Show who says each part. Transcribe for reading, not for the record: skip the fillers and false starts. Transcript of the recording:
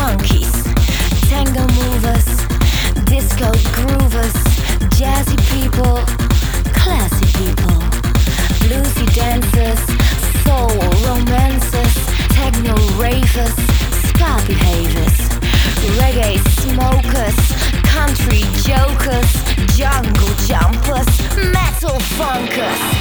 Speaker 1: junkies, tango movers, disco groovers, jazzy people, classy people, bluesy dancers, soul romancers, techno ravers, ska behaviors, reggae smokers, country jokers, jungle jumpers, metal funkers.